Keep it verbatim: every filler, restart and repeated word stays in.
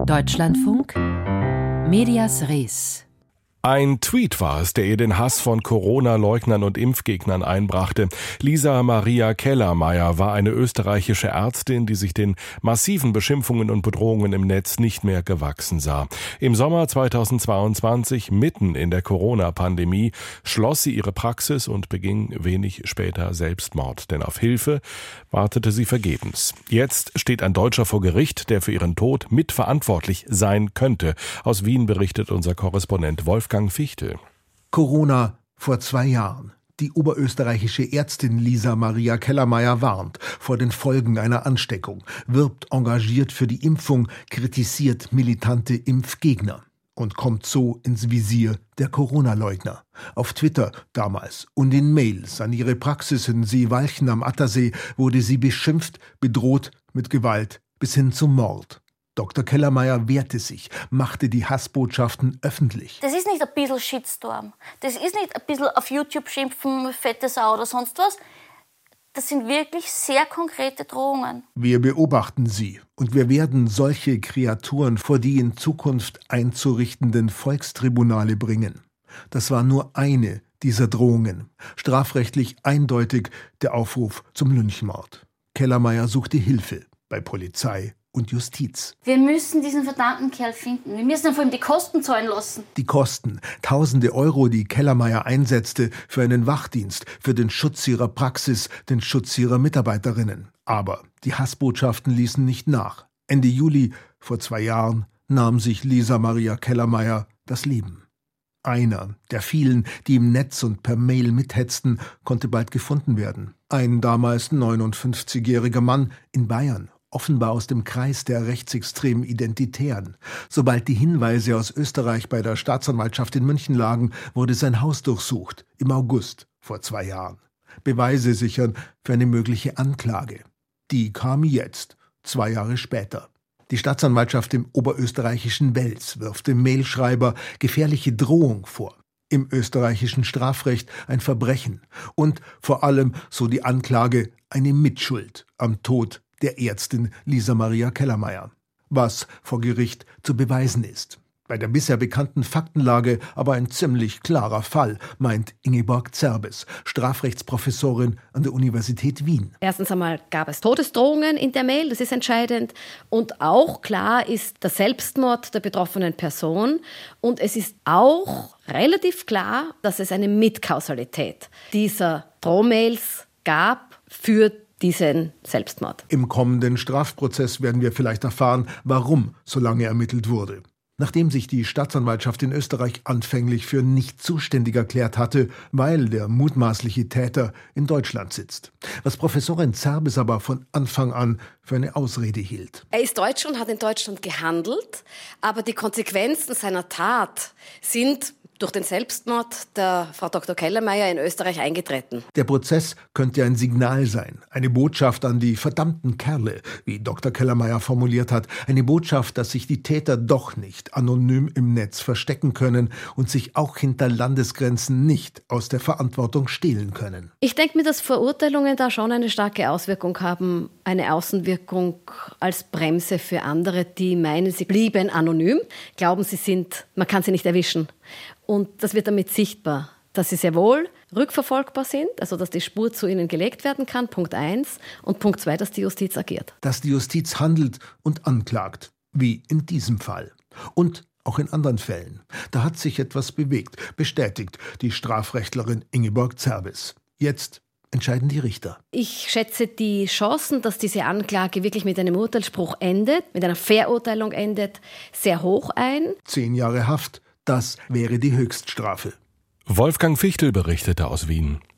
Deutschlandfunk Medias Res. Ein Tweet war es, der ihr den Hass von Corona-Leugnern und Impfgegnern einbrachte. Lisa Maria Kellermeier war eine österreichische Ärztin, die sich den massiven Beschimpfungen und Bedrohungen im Netz nicht mehr gewachsen sah. Im Sommer zweitausendzweiundzwanzig, mitten in der Corona-Pandemie, schloss sie ihre Praxis und beging wenig später Selbstmord. Denn auf Hilfe wartete sie vergebens. Jetzt steht ein Deutscher vor Gericht, der für ihren Tod mitverantwortlich sein könnte. Aus Wien berichtet unser Korrespondent Wolfgang Fichtel. Corona vor zwei Jahren. Die oberösterreichische Ärztin Lisa Maria Kellermeier warnt vor den Folgen einer Ansteckung, wirbt engagiert für die Impfung, kritisiert militante Impfgegner und kommt so ins Visier der Corona-Leugner. Auf Twitter damals und in Mails an ihre Praxis in Seewalchen am Attersee wurde sie beschimpft, bedroht mit Gewalt bis hin zum Mord. Doktor Kellermeier wehrte sich, machte die Hassbotschaften öffentlich. Das ist nicht ein bisschen Shitstorm. Das ist nicht ein bisschen auf YouTube schimpfen, fette Sau oder sonst was. Das sind wirklich sehr konkrete Drohungen. Wir beobachten sie und wir werden solche Kreaturen vor die in Zukunft einzurichtenden Volkstribunale bringen. Das war nur eine dieser Drohungen. Strafrechtlich eindeutig der Aufruf zum Lynchmord. Kellermeier suchte Hilfe bei Polizei und Justiz. Wir müssen diesen verdammten Kerl finden. Wir müssen vor allem die Kosten zahlen lassen. Die Kosten, tausende Euro, die Kellermeier einsetzte für einen Wachdienst, für den Schutz ihrer Praxis, den Schutz ihrer Mitarbeiterinnen. Aber die Hassbotschaften ließen nicht nach. Ende Juli, vor zwei Jahren, nahm sich Lisa Maria Kellermeier das Leben. Einer der vielen, die im Netz und per Mail mithetzten, konnte bald gefunden werden. Ein damals neunundfünfzigjähriger Mann in Bayern. Offenbar aus dem Kreis der rechtsextremen Identitären. Sobald die Hinweise aus Österreich bei der Staatsanwaltschaft in München lagen, wurde sein Haus durchsucht, im August vor zwei Jahren. Beweise sichern für eine mögliche Anklage. Die kam jetzt, zwei Jahre später. Die Staatsanwaltschaft im oberösterreichischen Wels wirft dem Mailschreiber gefährliche Drohung vor. Im österreichischen Strafrecht ein Verbrechen und vor allem, so die Anklage, eine Mitschuld am Tod der Ärztin Lisa Maria Kellermeier, was vor Gericht zu beweisen ist. Bei der bisher bekannten Faktenlage aber ein ziemlich klarer Fall, meint Ingeborg Zerbes, Strafrechtsprofessorin an der Universität Wien. Erstens einmal gab es Todesdrohungen in der Mail, das ist entscheidend. Und auch klar ist der Selbstmord der betroffenen Person. Und es ist auch relativ klar, dass es eine Mitkausalität dieser Drohmails gab für diesen Selbstmord. Im kommenden Strafprozess werden wir vielleicht erfahren, warum so lange ermittelt wurde. Nachdem sich die Staatsanwaltschaft in Österreich anfänglich für nicht zuständig erklärt hatte, weil der mutmaßliche Täter in Deutschland sitzt. Was Professorin Zerbes aber von Anfang an für eine Ausrede hielt. Er ist Deutscher und hat in Deutschland gehandelt, aber die Konsequenzen seiner Tat sind durch den Selbstmord der Frau Doktor Kellermeier in Österreich eingetreten. Der Prozess könnte ein Signal sein, eine Botschaft an die verdammten Kerle, wie Doktor Kellermeier formuliert hat, eine Botschaft, dass sich die Täter doch nicht anonym im Netz verstecken können und sich auch hinter Landesgrenzen nicht aus der Verantwortung stehlen können. Ich denke mir, dass Verurteilungen da schon eine starke Auswirkung haben, eine Außenwirkung als Bremse für andere, die meinen, sie blieben anonym, glauben, sie sind, man kann sie nicht erwischen. Und das wird damit sichtbar, dass sie sehr wohl rückverfolgbar sind, also dass die Spur zu ihnen gelegt werden kann, Punkt eins. Und Punkt zwei, dass die Justiz agiert. Dass die Justiz handelt und anklagt, wie in diesem Fall. Und auch in anderen Fällen. Da hat sich etwas bewegt, bestätigt die Strafrechtlerin Ingeborg Zerbes. Jetzt entscheiden die Richter. Ich schätze die Chancen, dass diese Anklage wirklich mit einem Urteilsspruch endet, mit einer Verurteilung endet, sehr hoch ein. Zehn Jahre Haft. Das wäre die Höchststrafe. Wolfgang Fichtel berichtete aus Wien.